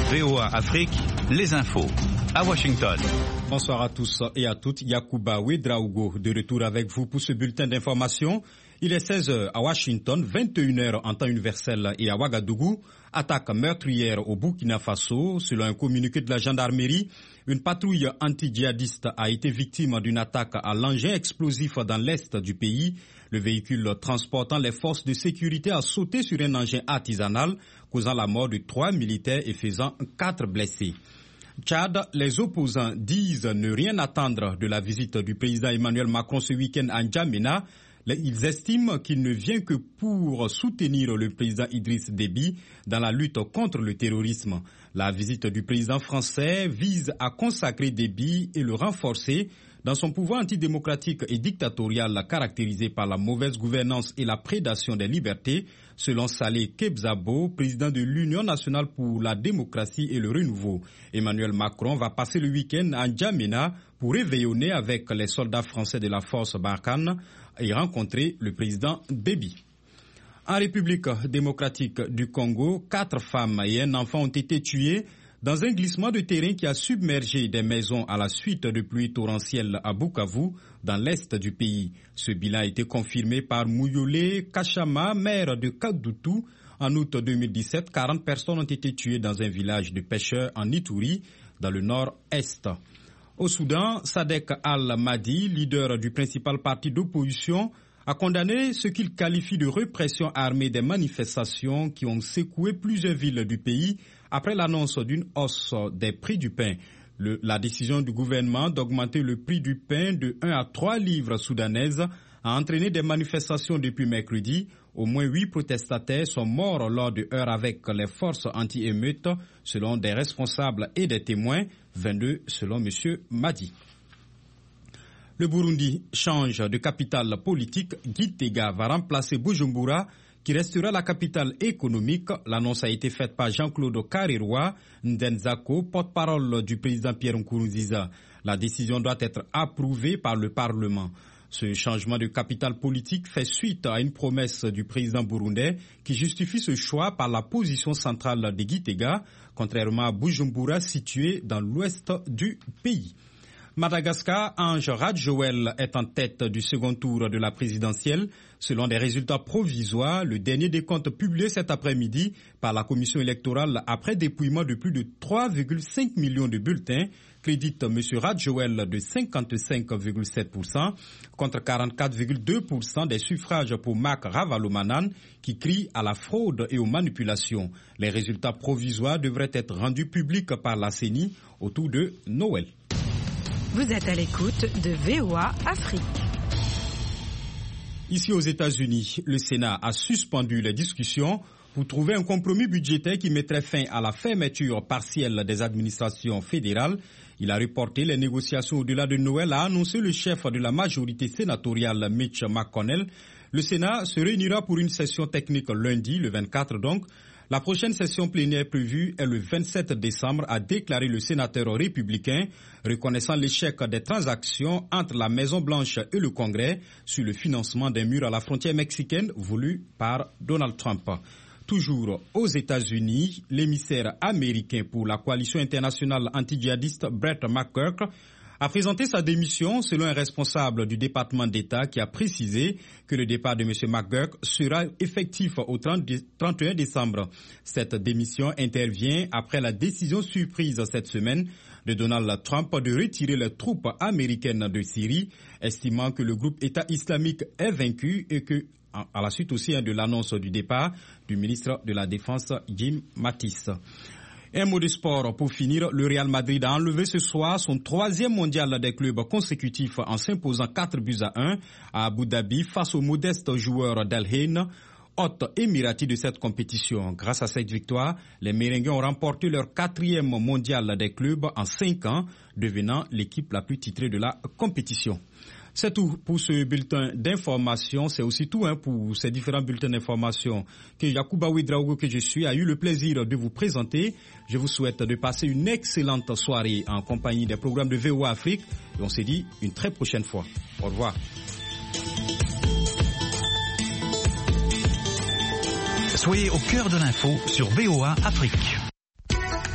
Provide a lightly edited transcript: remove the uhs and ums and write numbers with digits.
VOA Afrique, les infos. À Washington. Bonsoir à tous et à toutes. Yacouba Ouedraogo de retour avec vous pour ce bulletin d'information. Il est 16h à Washington, 21h en temps universel et à Ouagadougou. Attaque meurtrière au Burkina Faso. Selon un communiqué de la gendarmerie, une patrouille anti-djihadiste a été victime d'une attaque à l'engin explosif dans l'est du pays. Le véhicule transportant les forces de sécurité a sauté sur un engin artisanal, causant la mort de 3 militaires et faisant 4 blessés. Tchad, les opposants disent ne rien attendre de la visite du président Emmanuel Macron ce week-end à N'Djamena. Ils estiment qu'il ne vient que pour soutenir le président Idriss Déby dans la lutte contre le terrorisme. La visite du président français vise à consacrer Déby et le renforcer dans son pouvoir antidémocratique et dictatorial caractérisé par la mauvaise gouvernance et la prédation des libertés, selon Saleh Kebzabo, président de l'Union nationale pour la démocratie et le renouveau. Emmanuel Macron va passer le week-end à N'Djamena pour réveillonner avec les soldats français de la force Barkhane et rencontrer le président Déby. En République démocratique du Congo, 4 femmes et un enfant ont été tués dans un glissement de terrain qui a submergé des maisons à la suite de pluies torrentielles à Bukavu, dans l'est du pays. Ce bilan a été confirmé par Mouyolé Kachama, maire de Kadoutou. En août 2017, 40 personnes ont été tuées dans un village de pêcheurs en Ituri, dans le nord-est. Au Soudan, Sadek Al-Mahdi, leader du principal parti d'opposition, a condamné ce qu'il qualifie de répression armée des manifestations qui ont secoué plusieurs villes du pays après l'annonce d'une hausse des prix du pain. La décision du gouvernement d'augmenter le prix du pain de 1 à 3 livres soudanaises a entraîné des manifestations depuis mercredi. Au moins 8 protestataires sont morts lors de heurts avec les forces anti-émeutes, selon des responsables et des témoins, 22 selon M. Mahdi. Le Burundi change de capitale politique. Gitega va remplacer Bujumbura, qui restera la capitale économique. L'annonce a été faite par Jean-Claude Kareroa Ndenzako, porte-parole du président Pierre Nkurunziza. La décision doit être approuvée par le Parlement. Ce changement de capitale politique fait suite à une promesse du président burundais qui justifie ce choix par la position centrale de Gitega, contrairement à Bujumbura situé dans l'ouest du pays. Madagascar, Ange Radjoel est en tête du second tour de la présidentielle. Selon des résultats provisoires, le dernier décompte publié cet après-midi par la commission électorale après dépouillement de plus de 3,5 millions de bulletins crédite M. Radjoel de 55,7% contre 44,2% des suffrages pour Marc Ravalomanan qui crie à la fraude et aux manipulations. Les résultats provisoires devraient être rendus publics par la CENI autour de Noël. Vous êtes à l'écoute de VOA Afrique. Ici aux États-Unis, le Sénat a suspendu les discussions pour trouver un compromis budgétaire qui mettrait fin à la fermeture partielle des administrations fédérales. Il a reporté les négociations au-delà de Noël, a annoncé le chef de la majorité sénatoriale, Mitch McConnell. Le Sénat se réunira pour une session technique lundi, le 24 donc. La prochaine session plénière prévue est le 27 décembre, a déclaré le sénateur républicain, reconnaissant l'échec des transactions entre la Maison-Blanche et le Congrès sur le financement d'un mur à la frontière mexicaine voulu par Donald Trump. Toujours aux États-Unis, l'émissaire américain pour la coalition internationale anti-djihadiste Brett McGurk a présenté sa démission selon un responsable du département d'État qui a précisé que le départ de M. McGurk sera effectif au 31 décembre. Cette démission intervient après la décision surprise cette semaine de Donald Trump de retirer les troupes américaines de Syrie, estimant que le groupe État islamique est vaincu et que, à la suite aussi de l'annonce du départ du ministre de la Défense Jim Mattis. Un mot de sport pour finir. Le Real Madrid a enlevé ce soir son 3e mondial des clubs consécutifs en s'imposant 4-1 à Abu Dhabi face au modeste joueur d'Al Ain, hôte émirati de cette compétition. Grâce à cette victoire, les Merengues ont remporté leur 4e mondial des clubs en 5 ans, devenant l'équipe la plus titrée de la compétition. C'est tout pour ce bulletin d'information. C'est aussi tout pour ces différents bulletins d'information que Yacouba Ouedraogo, que je suis, a eu le plaisir de vous présenter. Je vous souhaite de passer une excellente soirée en compagnie des programmes de VOA Afrique. Et on se dit une très prochaine fois. Au revoir. Soyez au cœur de l'info sur VOA Afrique.